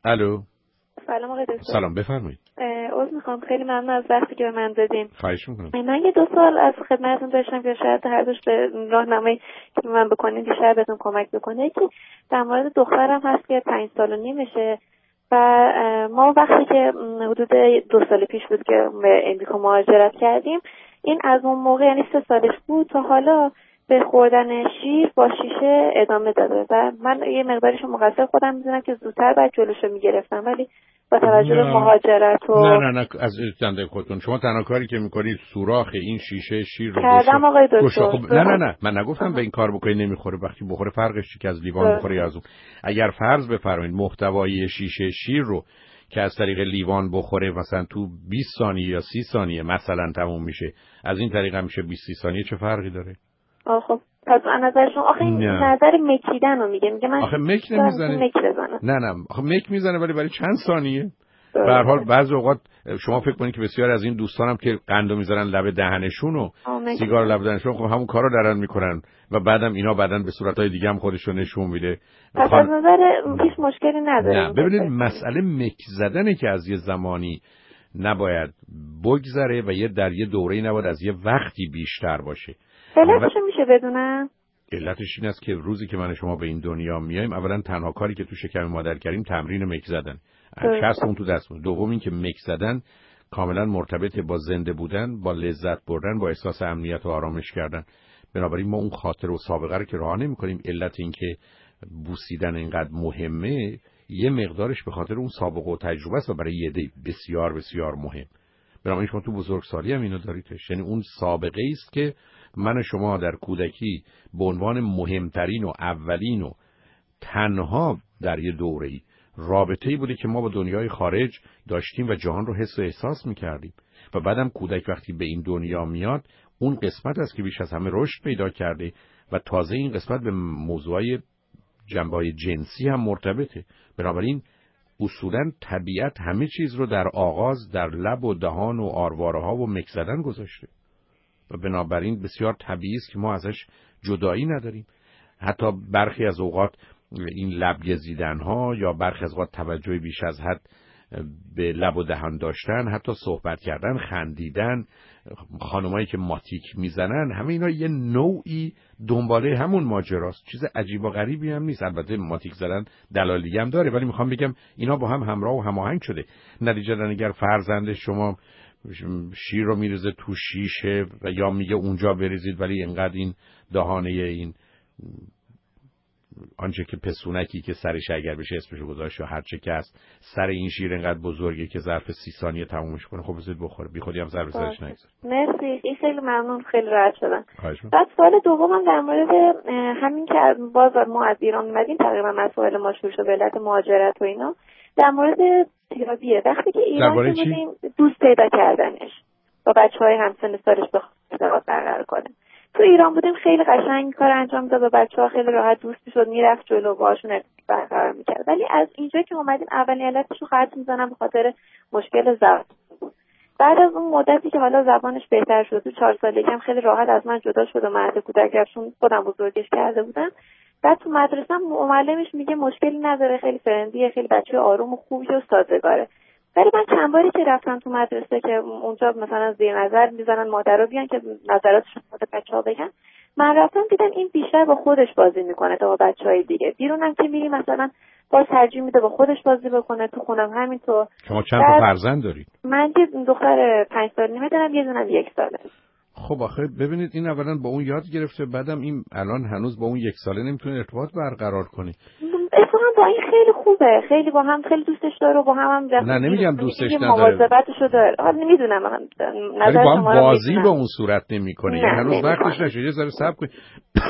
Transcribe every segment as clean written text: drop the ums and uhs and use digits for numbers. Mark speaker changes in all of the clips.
Speaker 1: الو.
Speaker 2: سلام آقای دکتر.
Speaker 1: سلام، بفرمایید.
Speaker 2: عذر میخوام، خیلی ممنون از وقتی که به من دادین.
Speaker 1: خواهش میکنم.
Speaker 2: من یه 2 سال از خدمتتون داشتم که شاید هر دوش به راهنمایی که من بکنین بیشتر بهتون کمک بکنه. که در مورد دخترم هست که 5 سال و نیمشه و ما وقتی که حدود 2 سال پیش بود که به امریکا مهاجرت کردیم، این از اون موقع یعنی 3 سالش بود تا حالا به خوردن شیر با شیشه ادامه داده و من یه مقدارش مقصر خودم میدونم که زودتر باید جلوشو میگرفتم، ولی با توجه به مهاجرت و
Speaker 1: نه از زنده خودتون شما تنها کاری که میکنید سوراخ این شیشه شیر رو
Speaker 2: کردم آقای دکتر.
Speaker 1: خب نه من نگفتم به این کار بکنید نمیخوره، وقتی بخوره فرقش چیه که از لیوان بخوره یا از اون. اگر فرض بفرمایید محتوای شیشه شیر رو که از طریق لیوان بخوره مثلا تو 20 ثانیه یا 30 ثانیه مثلا تموم میشه، از این طریق هم میشه 20 30 ثانیه، چه فرقی داره؟
Speaker 2: خب پس از نظر شما آخه این نظر مکیدن رو میگه من
Speaker 1: آخه مک نمیزنه. نه آخه مک میزنه ولی برای چند ثانیه. به هر حال بعضی اوقات شما فکر کنید که بسیار از این دوستانم که قندو میذارن لب دهنشون و سیگار لب دهنشون، خب همون کارو دارن میکنن و بعدم اینا بعدن به صورتهای دیگه هم خودشون نشون میده.
Speaker 2: پس از نظر هیچ مشکلی نداره.
Speaker 1: نه ببینید مسئله مک زدنه که از یه زمانی نباید بگذره و یه در یه دوره‌ای نباید از یه وقتی بیشتر باشه.
Speaker 2: علتش میشه بدونم؟
Speaker 1: علتش این است که روزی که من شما به این دنیا میایم اولا تنها کاری که تو شکم مادر کردیم تمرین مک زدن، شستمون تو دستمون. دوم این که مک زدن کاملا مرتبط با زنده بودن، با لذت بردن، با احساس امنیت و آرامش کردن. بنابراین ما اون خاطر و سابقه رو که رها نمی‌کنیم. علت این که بوسیدن اینقدر مهمه یه مقدارش به خاطر اون سابقه و تجربه است و برای یه عده بسیار بسیار مهم. بنابراین شما تو بزرگسالی هم اینو داریدش، یعنی اون سابقه است که من شما در کودکی به عنوان مهمترین و اولین و تنها در یه دوره‌ای رابطه‌ای بوده که ما با دنیای خارج داشتیم و جهان رو حس و احساس می‌کردیم و بعدم کودک وقتی به این دنیا میاد اون قسمت است که بیش از همه رشد پیدا کرده و تازه این قسمت به موضوعای جنبه‌های جنسی هم مرتبطه. بنابراین اصولاً طبیعت همه چیز رو در آغاز در لب و دهان و آرواره‌ها و مک زدن گذاشته و بنابراین بسیار طبیعی است که ما ازش جدایی نداریم. حتی برخی از اوقات این لب گزیدن‌ها یا برخی از اوقات توجه بیش از حد به لب و دهان داشتن، حتی صحبت کردن، خندیدن، خانمایی که ماتیک میزنن، همه اینا یه نوعی دنباله همون ماجراست. چیز عجیب و غریبی هم نیست. البته ماتیک زدن دلایل دیگه هم داره، ولی میخوام بگم اینا با هم همراه و هماهنگ شده. نتیجه اگر فرزند شما شیر رو میریزه تو شیشه و یا میگه اونجا بریزید ولی اینقدر این دهانه این آنچه که پسونکی که سرش اگر بشه اسمشو گذاشت یا هر چه که هست سر این شیر اینقدر بزرگه که ظرف 30 ثانیه تمومش کنه، خب بذارید بخوره، بی خودی هم ظرف سرش نگذاره.
Speaker 2: مرسی، این خیلی ممنون، خیلی راحت شدم. بعد سوال دومم در مورد همین که باز ما از ایران اومدیم تقریبا مسائل ما شروع شد به علت مهاجرت و اینا، در مورد تراپیه. وقتی که ایران بودیم دوست پیدا کردنش با بچهای همسن سالش به ارتباط برقرار کنه. تو ایران بودیم خیلی قشنگ کار انجام داد و بچه‌ها خیلی راحت دوست می‌شد، میرفت جلو باهاشون ارتباط برقرار می‌کرد. ولی از اینجا که اومدیم اولین علتش رو خط می‌زنم به خاطر مشکل زبان. بعد از اون مدتی که حالا زبانش بهتر شد، تو 4 سالگی هم خیلی راحت از من جدا شد و مهد کودکشون خودم بزرگش کرده بودم. بعد تو مدرسه معلمش میگه مشکلی نداره، خیلی فرندلیه، خیلی بچه آروم و خوبی و سازگاره. ولی من چند باری که رفتم تو مدرسه که اونجا مثلا زیر نظر میزنن مادرها بیان که نظراتشون خود بچه‌ها بگن، من رفتم دیدم این بیشتر با خودش بازی میکنه تا با بچهای دیگه. بیرونم که میری مثلا باز ترجیح میده با خودش بازی بکنه، تو خونم همینطور.
Speaker 1: شما چند تا فرزند دارید؟
Speaker 2: من یه دختر 5 سال نیمه دارم، یه دونم 1 ساله.
Speaker 1: خب آخه ببینید این اولا با اون یاد گرفته، بعدم این الان هنوز با اون 1 ساله نمیتونه ارتباط برقرار کنه.
Speaker 2: اتفاقا با این خیلی خوبه، خیلی با هم خیلی دوستش داره و با هم
Speaker 1: نه نمیگم دوستش نداره،
Speaker 2: مواظبتشو داره. حالا نمیدونم
Speaker 1: نظر شما با بازی با اون صورت نمیکنه، یعنی هنوز وقتش نشده. یه ذره صبر کنید.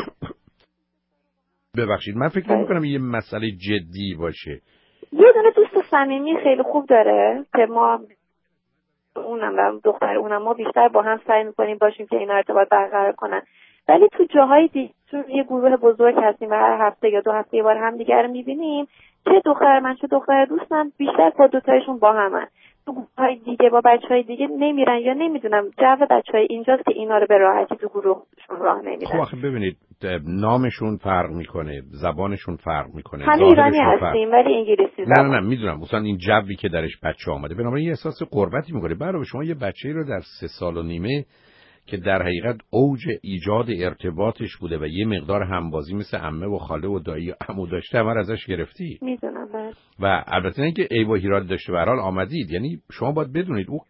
Speaker 1: ببخشید من فکر نمی‌کنم یه مسئله جدی باشه.
Speaker 2: یه دونه دوست صمیمی خیلی خوب داره که ما اونم دختر اونم ما بیشتر با هم سعی می‌کنیم باشیم که این ارتباط برقرار کنن. ولی تو جاهای دیگه تو یه گروه بزرگ هستیم و هر هفته یا 2 هفته یه بار همدیگه رو می‌بینیم، چه دختر من چه دختر دوستم بیشتر با دوتایشون با همن. تو گروه‌های دیگه با بچهای دیگه نمیرن یا نمیدونم جو بچهای اینجاست که اینا رو به راحتی تو گروهشون راه نمیدن.
Speaker 1: خب آخه ببینید نامشون فرق میکنه، زبانشون فرق میکنه،
Speaker 2: همه ایرانی هستیم ولی انگلیسی زبان.
Speaker 1: نه میدونم، مثلا این جوی که درش بچه آمده، بنابراین یه احساس غربتی میکنه. برای شما یه بچه‌ای رو در 3 سال و نیمه که در حقیقت اوج ایجاد ارتباطش بوده و یه مقدار همبازی مثل عمه و خاله و دایی و عمو داشته، همه ازش گرفتی.
Speaker 2: میدونم
Speaker 1: و البته اینکه عیب و ایراد داشته، به هر حال آمدید. یعنی شما باید بدونید او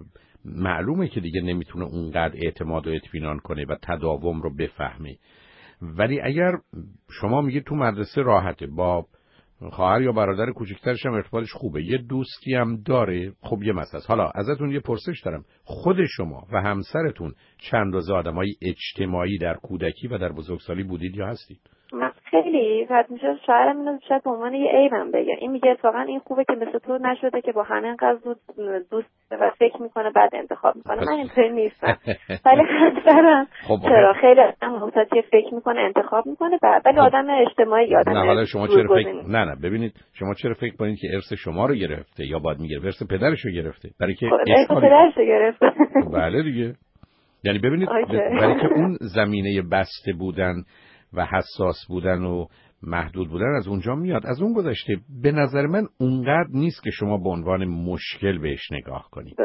Speaker 1: معلومه که دیگه نمیتونه اونقدر اعتماد و اطمینان کنه و تداوم رو بفهمه. ولی اگر شما میگید تو مدرسه راحته، با خواهر یا برادر کوچیکترش هم ارتباطش خوبه، یه دوستی هم داره، خب یه مسئله. حالا ازتون یه پرسش دارم، خود شما و همسرتون چند روز آدمای اجتماعی در کودکی و در بزرگسالی بودید یا هستید؟
Speaker 2: من خیلی فقط میشه شاعرم اینو شاید به عنوان یه عیبم بگم. این میگه اتفاقا این خوبه که مثل تو نشده که با همه انقدر زود دوست و فکر میکنه بعد انتخاب میکنه. من اینطوری نیستم. ولی همسرم چرا خیلی محتاطی فکر میکنه انتخاب میکنه ولی آدم اجتماعی آدم.
Speaker 1: نه حالا شما چرا فکر نه ببینید شما چرا فکر کنید که ارث شما رو گرفته یا باید میگه ارث پدرش رو گرفته؟ برای که
Speaker 2: ارث پدرش رو گرفته.
Speaker 1: بله دیگه. یعنی ببینید برای که اون زمینه بسته بودن و حساس بودن و محدود بودن از اونجا میاد. از اون گذشته به نظر من اونقدر نیست که شما به عنوان مشکل بهش نگاه کنید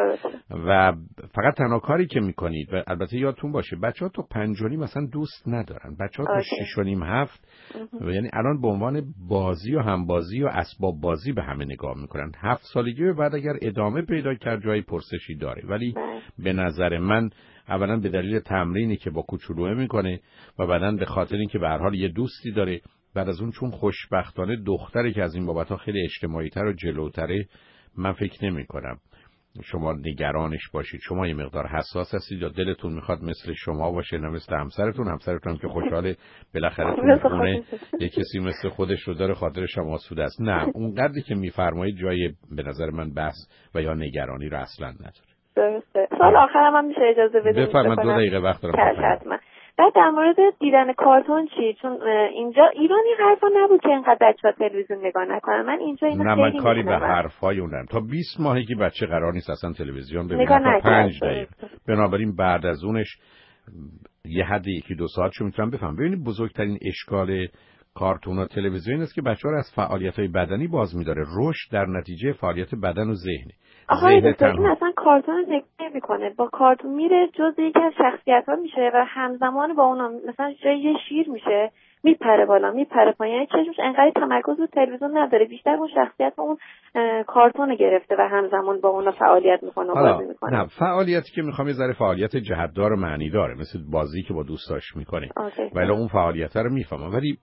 Speaker 1: و فقط تنها کاری که میکنید، و البته یادتون باشه بچه‌ها تو 5 مثلا دوست ندارن، بچه‌ها تو 6 7 یعنی الان به عنوان بازی و همبازی و اسباب بازی به همه نگاه میکنن. 7 سالگی به بعد اگر ادامه پیدا کرد جای پرسشی داره، ولی به نظر من اولا به دلیل تمرینی که با کوچولوه میکنه و بعدن به خاطر اینکه به هر حال یه دوستی داره، بعد از اون چون خوشبختانه دختری که از این بابتها خیلی اجتماعی تر و جلوتره، من فکر نمی کنم شما نگرانش باشید. شما یه مقدار حساس هستید یا دلتون میخواد مثل شما باشه نه مثل همسرتون که خوشحاله بالاخره تو خونه یه کسی مثل خودش رو داره، خاطرش هم آسوده است. نه اون قدری که میفرمایید جای به نظر من بحث و یا نگرانی رو اصلا نداره.
Speaker 2: درسته. سوال آخرم هم میشه اجازه بدید؟
Speaker 1: بفرمایید 2 دقیقه وقت دارم.
Speaker 2: بعد در مورد دیدن کارتون چی؟ چون اینجا ایرانی حرفا نبود که اینقدر بچه‌ها تلویزیون نگاه نکنن. من اینجا اینو خیلی
Speaker 1: من کاری به حرفای اونم. تا 20 ماهگی که بچه قرار نیست اصلا تلویزیون ببینه تا 5 دقیقه. بنابراین بعد از اونش یه حد 1-2 ساعتشو میتونم بفهم. ببینید بزرگترین اشکال کارتون و تلویزیون است که بچه‌ها رو از فعالیت‌های بدنی باز می‌داره. رشد در نتیجه فعالیت بدن و ذهن.
Speaker 2: ذهن تنها مثلا کارتون ذکر می‌کنه، با کارتون میره جزء یکی از شخصیت‌ها میشه و همزمان با اونم مثلا جای یه شیر میشه، میپره بالا میپره پایین. یعنی چشمش انقدر تمرکز رو تلویزیون نداره، بیشتر اون شخصیت اون کارتون گرفته و همزمان با اون فعالیت میکنه و بازی میکنه.
Speaker 1: نه فعالیتی که میخوام یه ذره فعالیت جهتدار و معنی داره، مثل بازی که با دوستاش میکنه، ولی اون فعالیت رو میفهمم. ولی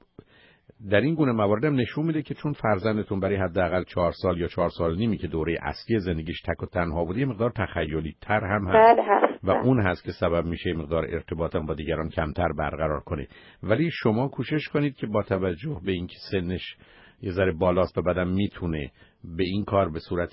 Speaker 1: در این گونه موارد هم نشون میده که چون فرزندتون برای حداقل 4 سال یا 4 سال نیمی که دوره اصلی زندگیش تک و تنها بوده، یه مقدار تخیلی تر هم هست. و اون هست که سبب میشه مقدار ارتباطم با دیگران کمتر برقرار کنه. ولی شما کوشش کنید که با توجه به اینکه سنش یه ذره بالاست و بعدم میتونه به این کار به صورت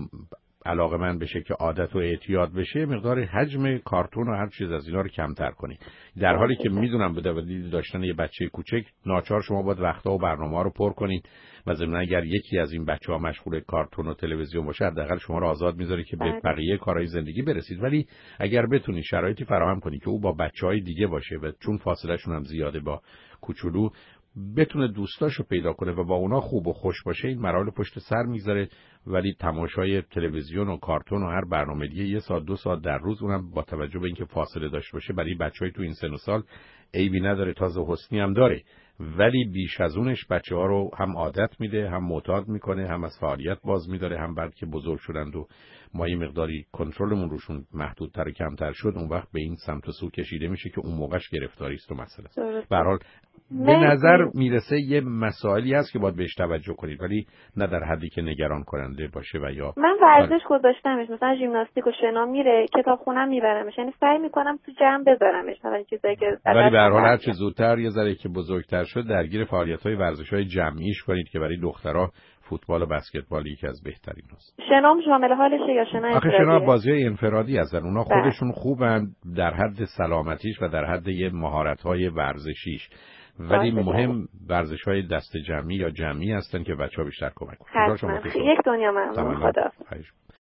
Speaker 1: علاقه‌مند بشه که عادت و اعتیاد بشه، مقدار حجم کارتون و هر چیز از اینا رو کمتر کنی. در حالی که میدونم به دلیل داشتن یه بچه کوچک ناچار شما باید وقت‌ها و برنامه‌ها رو پر کنید و ضمن اگر یکی از این بچه‌ها مشغول کارتون و تلویزیون باشه حداقل شما رو آزاد میذاره که به بقیه کارهای زندگی برسید. ولی اگر بتونید شرایطی فراهم کنید که او با بچه‌های دیگه باشه و چون فاصله‌شون هم زیاده با کوچولو، بتونه دوستاشو پیدا کنه و با اونا خوب و خوش باشه، این مراحل پشت سر میذاره. ولی تماشای تلویزیون و کارتون و هر برنامه دیگه 1 ساعت 2 ساعت در روز، اونم با توجه به اینکه فاصله داشته باشه، برای بچهای تو این سن و سال عیبی نداره، تازه حسنی هم داره. ولی بیش از اونش بچه‌ها رو هم عادت میده، هم معتاد میکنه، هم از فعالیت باز میداره، هم بعد که بزرگ شدند و ما یه مقداری کنترلمون روشون محدودتر و کمتر شد، اون وقت به این سمت و سو کشیده میشه که اون موقعش گرفتاری است و مسئله است. به هر حال به نظر میرسه یه مسائلی هست که باید بهش توجه کنید، ولی نه در حدی که نگران کننده باشه. و یا
Speaker 2: من ورزش گذاشتمش، مثلا ژیمناستیک و شنا میره، کتابخونه‌ام میبرمش، یعنی سعی میکنم تو جمع بذارمش، مثلا چیزایی که
Speaker 1: ولی به هر حال هر چه زودتر یه ذره که بزرگتر شد درگیر فعالیت‌های ورزش‌های جمعیش کنید که برای دخترها فوتبال و بسکتبال یکی از بهترین است.
Speaker 2: شنام شامل حالشه یا شنا انفرادی؟
Speaker 1: آخه شنا بازی انفرادی هستن، اونا خودشون خوبن در حد سلامتیش و در حد یه مهارت‌های ورزشیش، ولی مهم ورزش‌های دست جمعی یا جمعی هستن که بچه‌ها بیشتر کمک کنن.
Speaker 2: یک دنیا ممنون. خدا.